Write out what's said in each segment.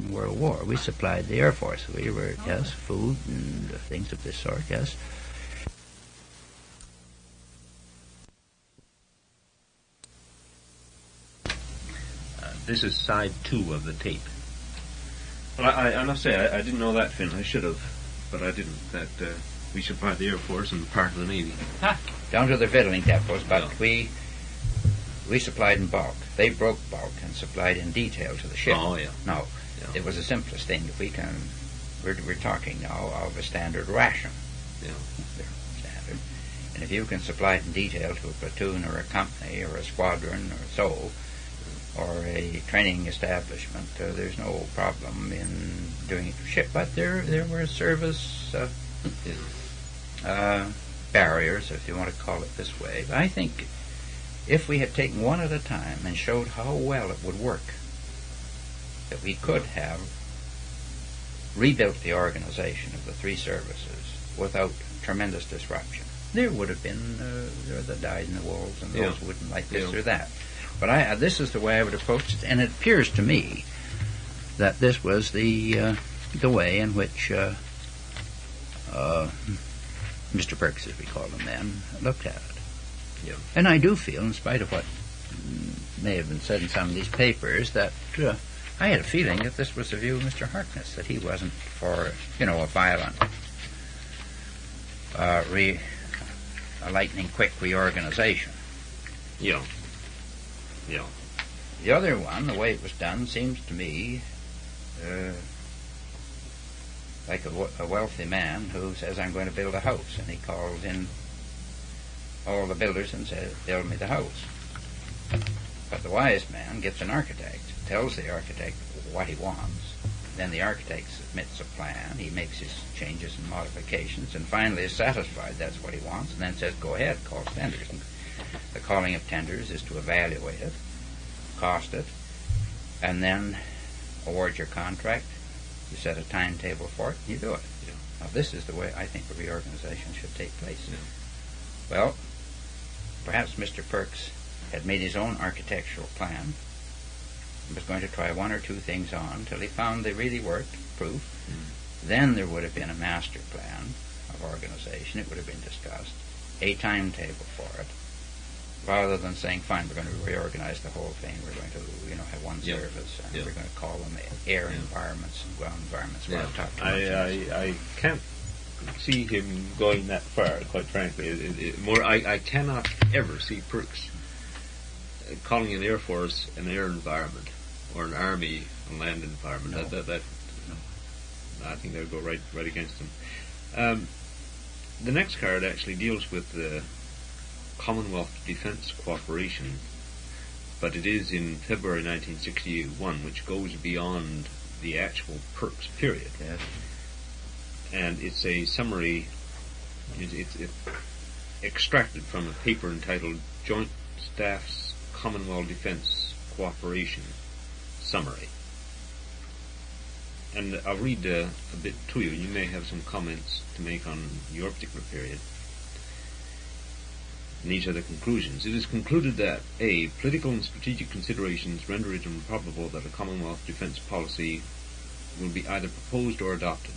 Second World War. We supplied the Air Force. We were, yes, food and things of this sort, yes. This is side 2 of the tape. Well, I must say, I didn't know that, Finn. I should have, but I didn't. That we supplied the Air Force and part of the Navy. Down to the fiddling depots, but Yeah. we supplied in bulk. They broke bulk and supplied in detail to the ship. Oh, yeah. No, Yeah. it was the simplest thing. If we can, we're talking now of a standard ration. Yeah. They're standard. And if you can supply it in detail to a platoon or a company or a squadron or so, or a training establishment, there's no problem in doing it to ship. But there were service barriers, if you want to call it this way. I think if we had taken one at a time and showed how well it would work, that we could have rebuilt the organization of the three services without tremendous disruption. There would have been there that died in the wolves, and those wouldn't like this or that. But this is the way I would approach it, and it appears to me that this was the way in which Mr. Perks, as we called him then, looked at it. Yeah. And I do feel, in spite of what may have been said in some of these papers, that I had a feeling that this was the view of Mr. Harkness, that he wasn't for, a violent, a lightning-quick reorganization. Yeah. Yeah. The other one, the way it was done, seems to me like a wealthy man who says, I'm going to build a house, and he calls in all the builders and says, build me the house. But the wise man gets an architect, tells the architect what he wants, then the architect submits a plan, he makes his changes and modifications, and finally is satisfied that's what he wants, and then says, go ahead, call tenders. And the calling of tenders is to evaluate it, cost it, and then award your contract. You set a timetable for it, and you do it. Yeah. Now, this is the way I think a reorganization should take place. Yeah. Well, perhaps Mr. Perks had made his own architectural plan and was going to try one or two things on till he found they really worked, proof. Then there would have been a master plan of organization. It would have been discussed, a timetable for it, rather than saying, fine, we're going to reorganize the whole thing. We're going to, have one service, and we're going to call them air environments and ground environments. Yeah. I can't see him going that far, quite frankly. I cannot ever see Perks calling an Air Force an air environment or an Army a land environment. No. That I think that would go right against him. The next card actually deals with the Commonwealth Defence Cooperation, but it is in February 1961, which goes beyond the actual Perks period. Yes. And it's a summary, it's extracted from a paper entitled Joint Staff's Commonwealth Defence Cooperation Summary. And I'll read a bit to you. You may have some comments to make on your particular period. And these are the conclusions. It is concluded that A. Political and strategic considerations render it improbable that a Commonwealth defence policy will be either proposed or adopted.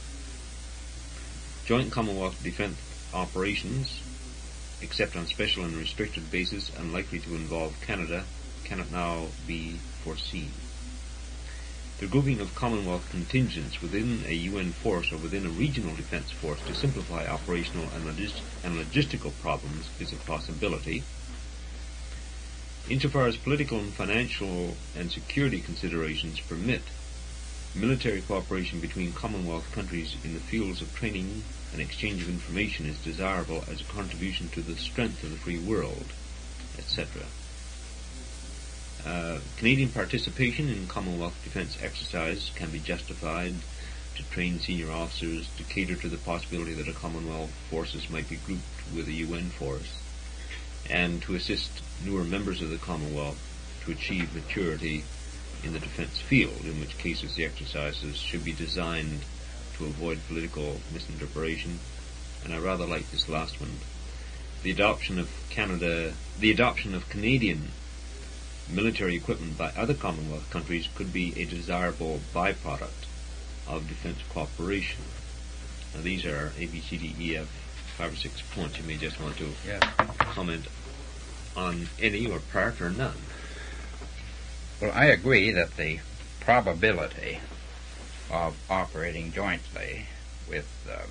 Joint Commonwealth defence operations, except on special and restricted basis and likely to involve Canada, cannot now be foreseen. The grouping of Commonwealth contingents within a UN force or within a regional defence force to simplify operational and logistical problems is a possibility. Insofar as political and financial and security considerations permit, military cooperation between Commonwealth countries in the fields of training and exchange of information is desirable as a contribution to the strength of the free world, etc. Canadian participation in Commonwealth defence exercise can be justified to train senior officers, to cater to the possibility that a Commonwealth forces might be grouped with a UN force, and to assist newer members of the Commonwealth to achieve maturity in the defence field, in which cases the exercises should be designed to avoid political misinterpretation. And I rather like this last one. The adoption of Canadian military equipment by other Commonwealth countries could be a desirable byproduct of defense cooperation. Now these are A, B, C, D, E, F, 5 or 6 points. You may just want to comment on any or part or none. Well, I agree that the probability of operating jointly with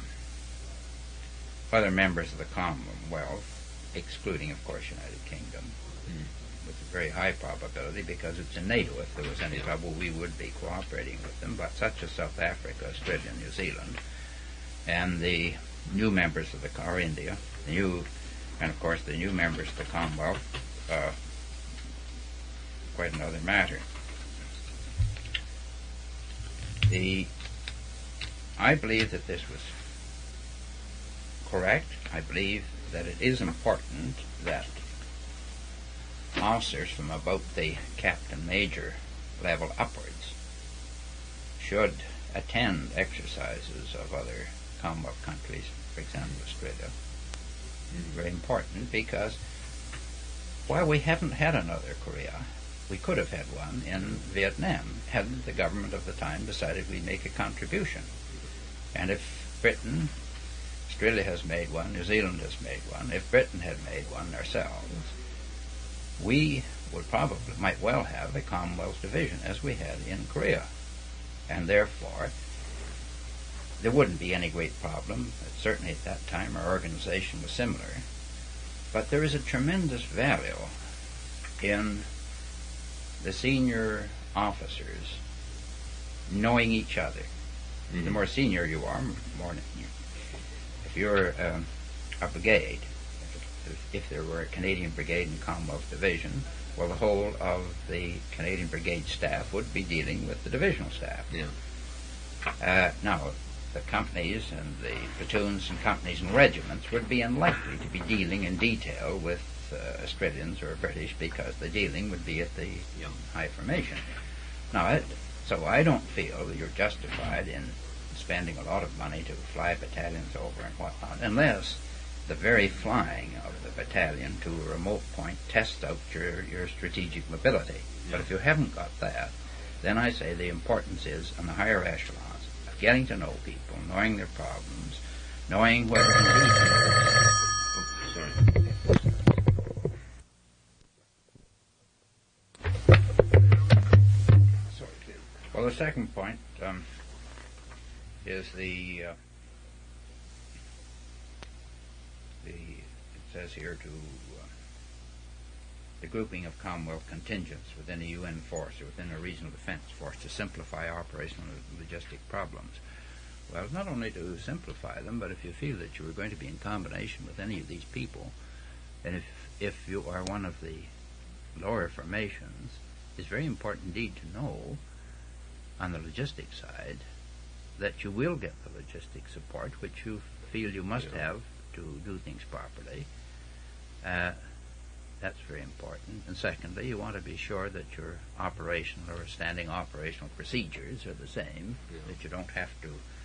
other members of the Commonwealth, excluding, of course, United Kingdom, with a very high probability, because it's in NATO. If there was any trouble, we would be cooperating with them. But such as South Africa, Australia, New Zealand, and the new members of or India, and of course the new members of the Commonwealth, quite another matter. I believe that this was correct. I believe that it is important that officers from about the captain major level upwards should attend exercises of other Commonwealth countries, for example Australia. Very important, because while we haven't had another Korea, we could have had one in Vietnam had the government of the time decided we'd make a contribution. And if Britain, Australia has made one, New Zealand has made one, if Britain had made one ourselves, we might well have a Commonwealth division as we had in Korea. And therefore, there wouldn't be any great problem. Certainly at that time our organization was similar. But there is a tremendous value in the senior officers knowing each other. Mm-hmm. The more senior you are, if you're a brigade, if there were a Canadian Brigade and Commonwealth Division, well, the whole of the Canadian Brigade staff would be dealing with the divisional staff. Yeah. Now, the companies and the platoons and companies and regiments would be unlikely to be dealing in detail with Australians or British, because the dealing would be at the high formation. Now, so I don't feel that you're justified in spending a lot of money to fly battalions over and whatnot, unless the very flying of the battalion to a remote point tests out your strategic mobility. Yeah. But if you haven't got that, then I say the importance is on the higher echelons of getting to know people, knowing their problems, knowing where Well, the second point is it says here the grouping of Commonwealth contingents within a UN force or within a regional defense force to simplify operational and logistic problems. Well, not only to simplify them, but if you feel that you are going to be in combination with any of these people, and if you are one of the lower formations, it's very important indeed to know on the logistic side that you will get the logistic support which you feel you must have to do things properly. That's very important. And secondly, you want to be sure that your operational or standing operational procedures are the same, that you don't have to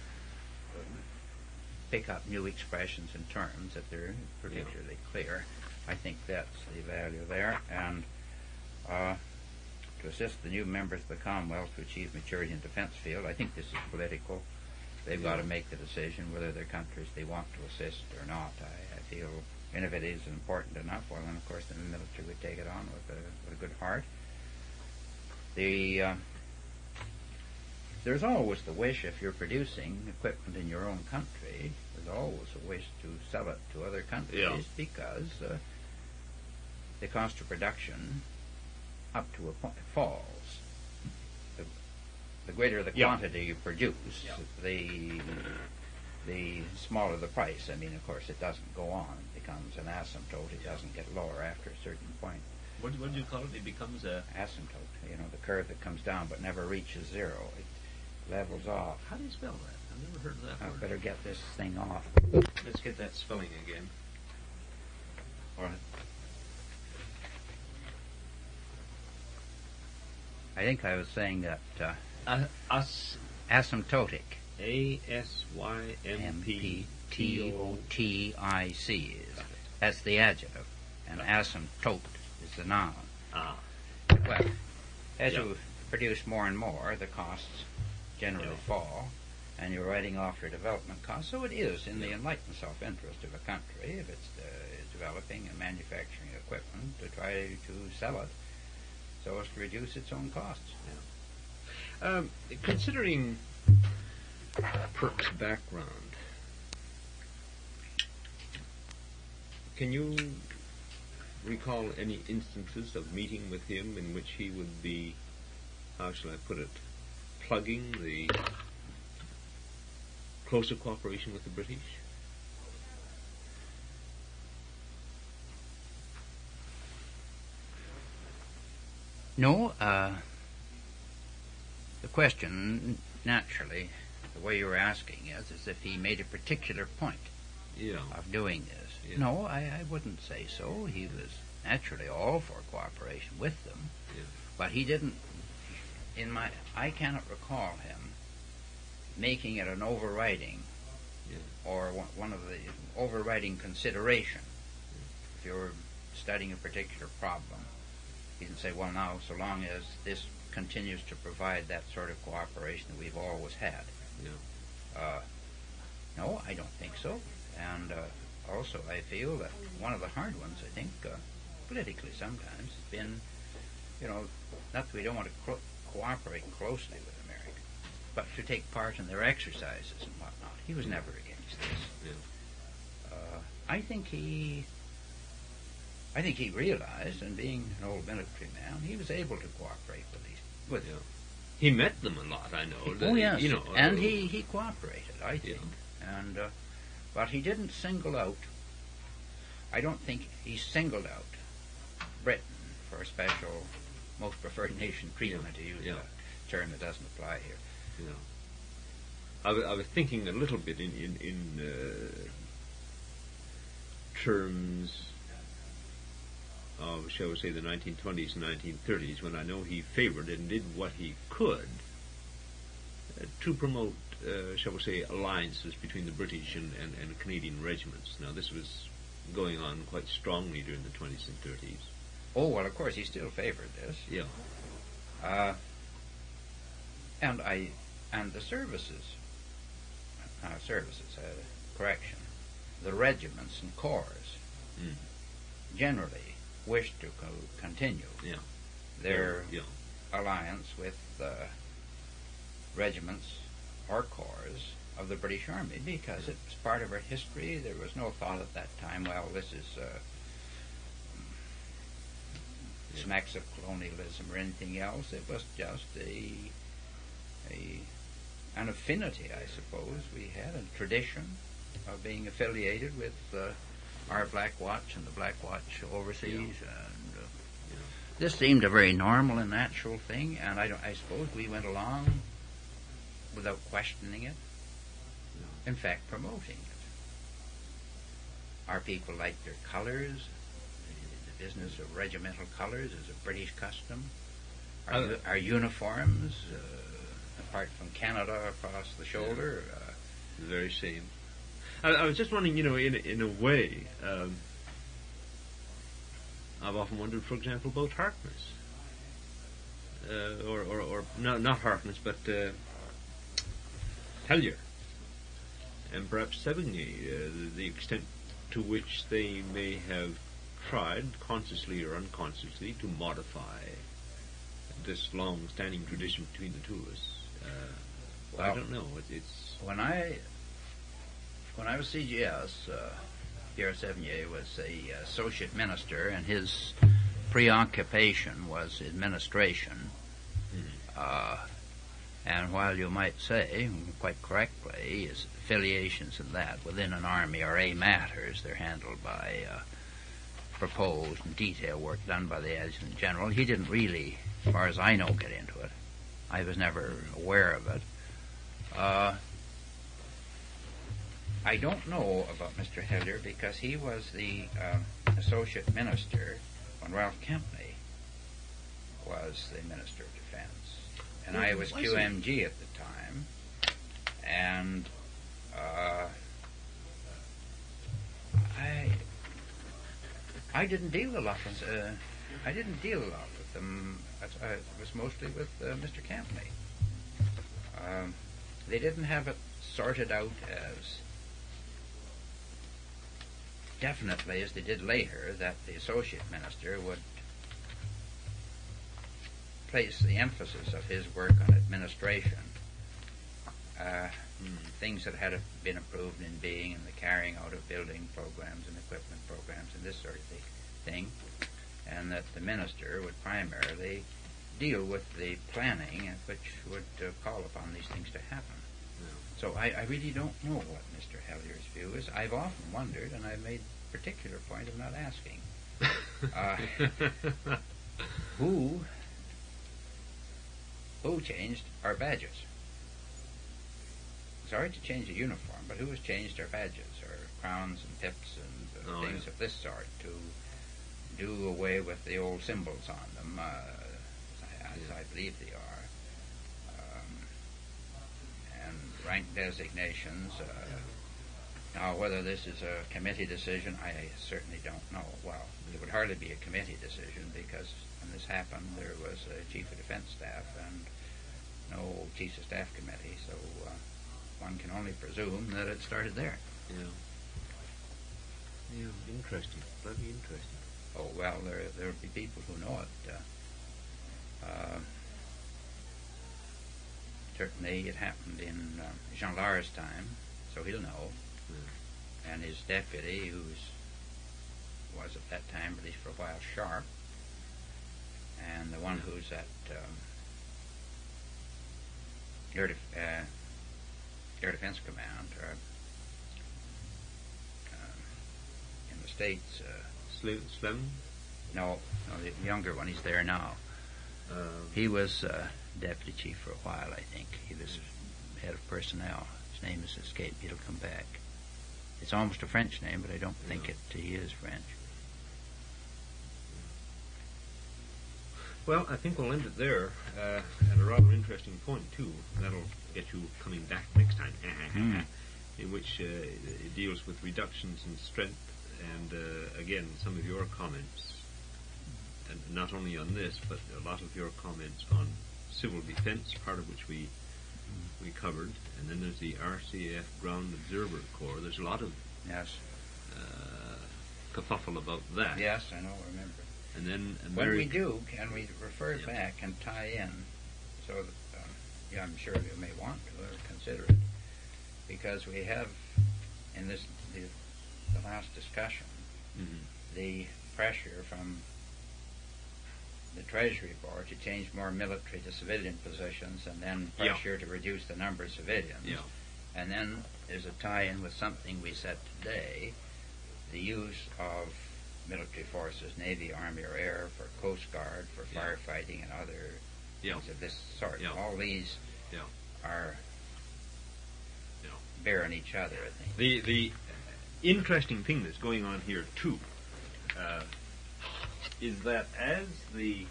pick up new expressions and terms, that they're particularly clear. I think that's the value there. And to assist the new members of the Commonwealth to achieve maturity in the defense field, I think this is political. They've got to make the decision whether their countries they want to assist or not. I feel, and if it is important enough, well, then of course the military would take it on with a good heart. There's always the wish, if you're producing equipment in your own country, there's always a wish to sell it to other countries, because the cost of production up to a point falls. The greater the quantity you produce, the smaller the price. I mean, of course, it doesn't go on. It becomes an asymptote. It doesn't get lower after a certain point. What do you call it? It becomes a asymptote. You know, the curve that comes down but never reaches zero. It levels off. How do you spell that? I've never heard of that word. I better get this thing off. Let's get that spelling again. All right. I think I was saying that asymptotic. ASYMPTOTIC. That's the adjective, and asymptote is the noun. Well, as Yeah. you produce more and more, the costs generally Yeah. fall, and you're writing off your development costs. So it is in the Yeah. enlightened self-interest of a country, if it's developing and manufacturing equipment, to try to sell it so as to reduce its own costs. Considering Perk's background, can you recall any instances of meeting with him in which he would be, how shall I put it, plugging the closer cooperation with the British? No, the question, naturally, the way you were asking is as if he made a particular point Yeah. of doing this. Yeah. No, I wouldn't say so. He was naturally all for cooperation with them, Yeah. but he didn't. I cannot recall him making it an overriding, Yeah. or one of the overriding consideration. If you're studying a particular problem, you can say, well, now, so long as this continues to provide that sort of cooperation that we've always had. Yeah. No, I don't think so. And also, I feel that one of the hard ones, I think, politically sometimes, has been, not that we don't want to cooperate closely with America, but to take part in their exercises and whatnot. He was never against this. Yeah. I think he realized, and being an old military man, he was able to cooperate with Yeah. He met them a lot, I know. Oh, yes. And uh, he cooperated, I think. Yeah. And but he didn't single out. I don't think he singled out Britain for a special, most preferred nation treatment, to use a term that doesn't apply here. Yeah. I was thinking a little bit in terms of, shall we say, the 1920s and 1930s, when I know he favored and did what he could to promote, shall we say, alliances between the British and Canadian regiments. Now, this was going on quite strongly during the 20s and 30s. Oh, well, of course, he still favored this. Yeah. And the correction, the regiments and corps generally wished to continue their alliance with regiments or corps of the British Army, because it was part of our history. There was no thought at that time, well, this is smacks of colonialism or anything else. It was just an affinity, I suppose. We had a tradition of being affiliated with our Black Watch and the Black Watch overseas, and this seemed a very normal and natural thing. And I suppose we went along without questioning it. In fact, promoting it. Our people liked their colors. The business of regimental colors is a British custom. Our uniforms, apart from Canada across the shoulder. The very same. I was just wondering, in a way, I've often wondered, for example, about Harkness. Or not Harkness, but Hellyer. And perhaps Sevigny, the extent to which they may have tried, consciously or unconsciously, to modify this long-standing tradition between the two of us. I don't know. It's when I was CGS, Pierre Sevigny was the associate minister, and his preoccupation was administration. And while you might say, quite correctly, his affiliations in that within an army are matters, they're handled by proposed and detailed work done by the adjutant general. He didn't really, as far as I know, get into it. I was never aware of it. I don't know about Mr. Hellyer because he was the associate minister when Ralph Kempney was the Minister of Defense. And I was QMG at the time. And I didn't deal a lot with them It was mostly with Mr. Campney. They didn't have it sorted out as definitely as they did later, that the associate minister would place the emphasis of his work on administration, things that had been approved in being, and the carrying out of building programs and equipment programs and this sort of thing, and that the minister would primarily deal with the planning which would call upon these things to happen. Yeah. So I really don't know what Mr. Hellier's view is. I've often wondered, and I've made particular point of not asking, who changed our badges? It's all right to change a uniform, but who has changed our badges, our crowns and pips and things of this sort, to do away with the old symbols on them, as I believe they are, and rank designations. Now, whether this is a committee decision, I certainly don't know. Well, it would hardly be a committee decision, because when this happened, there was a chief of defense staff and no chiefs of staff committee, so one can only presume that it started there. Yeah. Yeah, interesting. Bloody interesting. Oh, well, there would be people who know it. Certainly it happened in Jean Lar's time, so he'll know. Yeah. And his deputy, who was at that time, at least for a while, Sharp, and the one who's at Air Defense Command, in the States. Slim? No, the younger one. He's there now. He was deputy chief for a while, I think. He was head of personnel. His name has escaped me. It'll come back. It's almost a French name, but I don't think he is French. Well, I think we'll end it there, at a rather interesting point, too. That'll get you coming back next time, in which it deals with reductions in strength, and again, some of your comments, and not only on this, but a lot of your comments on civil defense, part of which we covered, and then there's the RCF Ground Observer Corps. There's a lot of kerfuffle about that. Yes, I know, I remember. And then when we do, can we refer back and tie in, so that, I'm sure you may want to consider it, because we have in the last discussion the pressure from the Treasury Board to change more military to civilian positions, and then pressure to reduce the number of civilians. Yeah. And then there's a tie-in with something we said today, the use of military forces, Navy, Army, or Air, for Coast Guard, for firefighting and other things of this sort. All these are bearing each other, I think. The interesting thing that's going on here, too, is that as the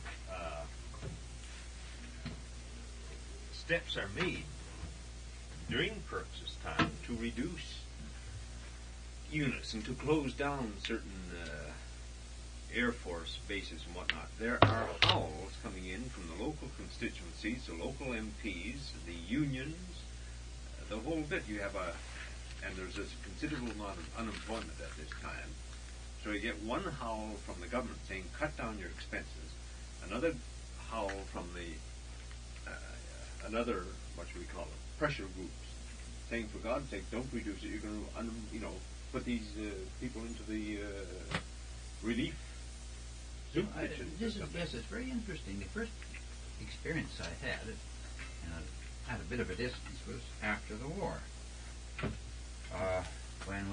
steps are made during Perks's time to reduce units and to close down certain Air Force bases and whatnot, there are howls coming in from the local constituencies, the local MPs, the unions, the whole bit. You have and there's a considerable amount of unemployment at this time. So you get one howl from the government saying, cut down your expenses. Another howl from the another, what should we call it, pressure groups, saying, for God's sake, don't reduce it. You're going to, put these people into the relief soup kitchen. Yes, it's very interesting. The first experience I had, and I had a bit of a distance, was after the war. When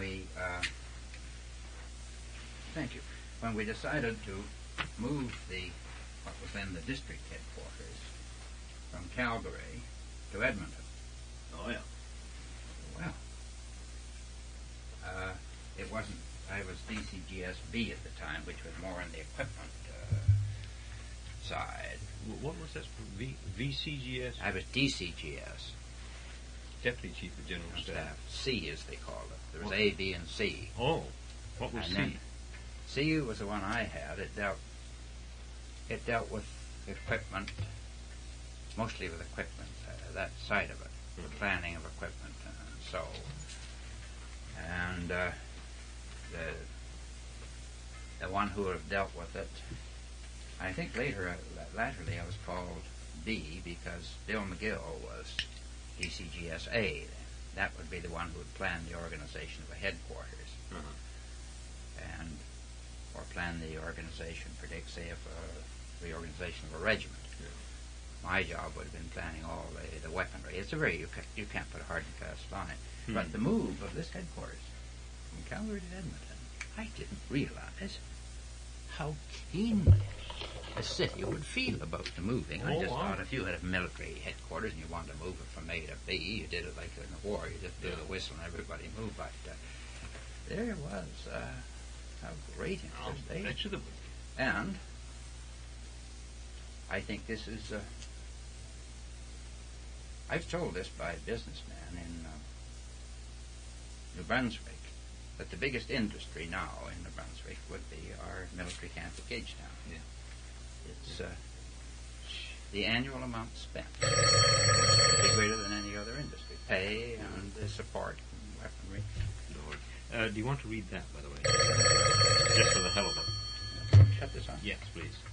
we decided to move what was then the district headquarters from Calgary to Edmonton. Oh, yeah. Well, it wasn't, I was DCGSB at the time, which was more on the equipment side. What was that? VCGS? I was DCGS. Deputy Chief of General Staff. C, as they called it. There was A, B, and C. Oh, what was and C? C was the one I had. It dealt with equipment, mostly with equipment, that side of it, the planning of equipment and so. And the one who have dealt with it, I think latterly I was called B because Bill McGill was DCGSA. That would be the one who would plan the organization of a headquarters. And or plan the organization, say of the organization of a regiment. My job would have been planning all the weaponry. It's you can't put a hard and fast line. But the move of this headquarters from Calgary to Edmonton, I didn't realize how keenly a city would feel about the moving. I just thought if you had a military headquarters and you wanted to move it from A to B, you did it like in the war. You just blew the whistle and everybody moved. But there was how great interest they. And I think this is. I was told this by a businessman in New Brunswick that the biggest industry now in New Brunswick would be our military camp at Gagetown. Yeah. It's the annual amount spent would be greater than any other industry. Pay and the support and weaponry. Lord. Do you want to read that, by the way? Just for the hell of it. Shut this on. Yes, please.